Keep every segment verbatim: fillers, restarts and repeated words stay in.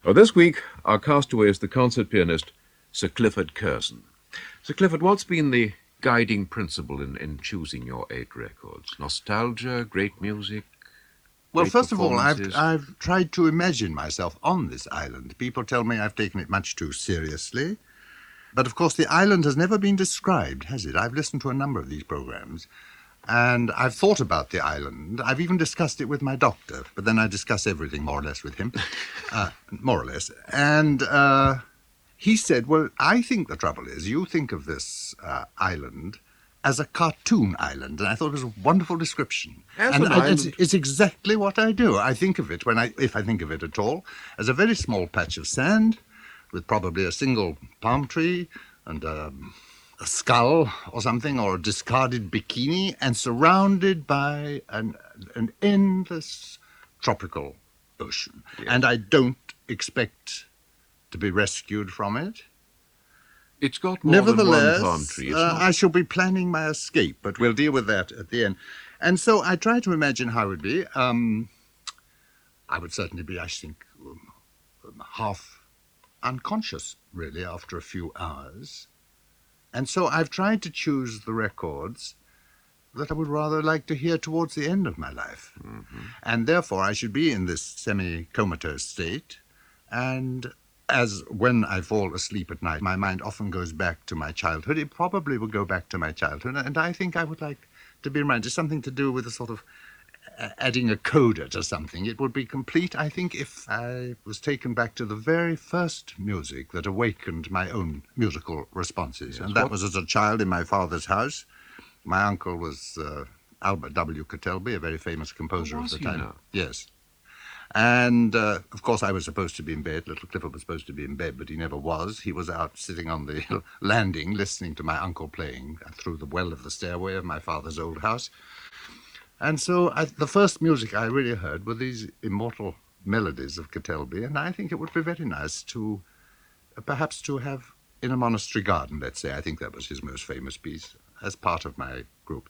Well, this week, our castaway is the concert pianist Sir Clifford Curzon. Sir Clifford, what's been the guiding principle in, in choosing your eight records? Nostalgia, great music, Well, great first of all, I've, performances? I've tried to imagine myself on this island. People tell me I've taken it much too seriously. But of course, the island has never been described, has it? I've listened to a number of these programs, and I've thought about the island. I've even discussed it with my doctor, but then I discuss everything more or less with him. uh, more or less. And uh, he said, well, I think the trouble is you think of this uh, island as a cartoon island, and I thought it was a wonderful description. As and an I, it's, island. it's exactly what I do. I think of it, when I, if I think of it at all, as a very small patch of sand with probably a single palm tree and um, a skull or something, or a discarded bikini, and surrounded by an, an endless tropical ocean. Yes. And I don't expect to be rescued from it. It's got more than one Nevertheless, palm tree. It's uh, not... I shall be planning my escape, but we'll deal with that at the end. And so I try to imagine how it would be. Um, I would certainly be, I think, um, um, half unconscious, really, after a few hours. And so I've tried to choose the records that I would rather like to hear towards the end of my life. Mm-hmm. And therefore I should be in this semi-comatose state, and as when I fall asleep at night, my mind often goes back to my childhood. It probably will go back to my childhood, and I think I would like to be reminded. Something to do with a sort of uh, adding a coda to something. It would be complete, I think, if I was taken back to the very first music that awakened my own musical responses. Yes, and that what- was as a child in my father's house. My uncle was uh, Albert W. Ketelby, a very famous composer Oh, of was the he time. now? Yes. And, uh, of course, I was supposed to be in bed. Little Clifford was supposed to be in bed, but he never was. He was out sitting on the landing, listening to my uncle playing through the well of the stairway of my father's old house. And so I, the first music I really heard were these immortal melodies of Ketelby, and I think it would be very nice to, uh, perhaps to have In a Monastery Garden, let's say. I think that was his most famous piece, as part of my group.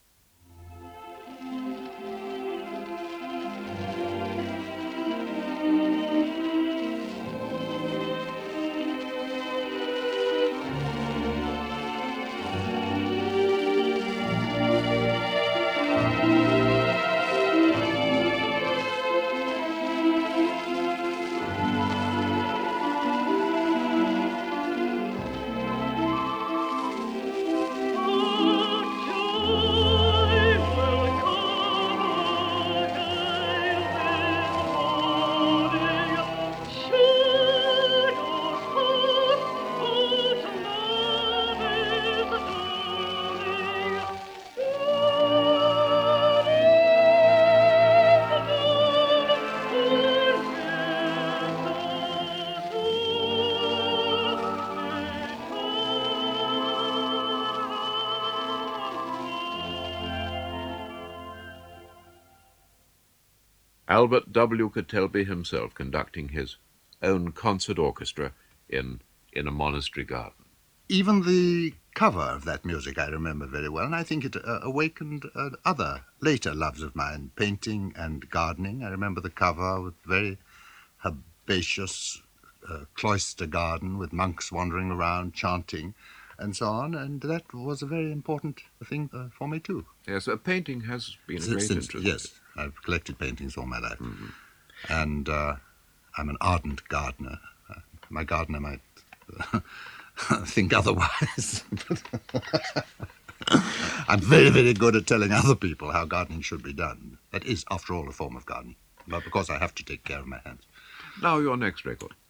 Albert W. Ketelby himself conducting his own concert orchestra in In a Monastery Garden. Even the cover of that music I remember very well, and I think it uh, awakened uh, other later loves of mine, painting and gardening. I remember the cover with very herbaceous uh, cloister garden with monks wandering around chanting and so on, and that was a very important thing uh, for me too. Yes, uh, painting has been a Since- great since- interest. Yes, I've collected paintings all my life, Mhm. and uh, I'm an ardent gardener. Uh, my gardener might think otherwise. I'm very, very good at telling other people how gardening should be done. That is, after all, a form of gardening. But because I have to take care of my hands. Now your next record.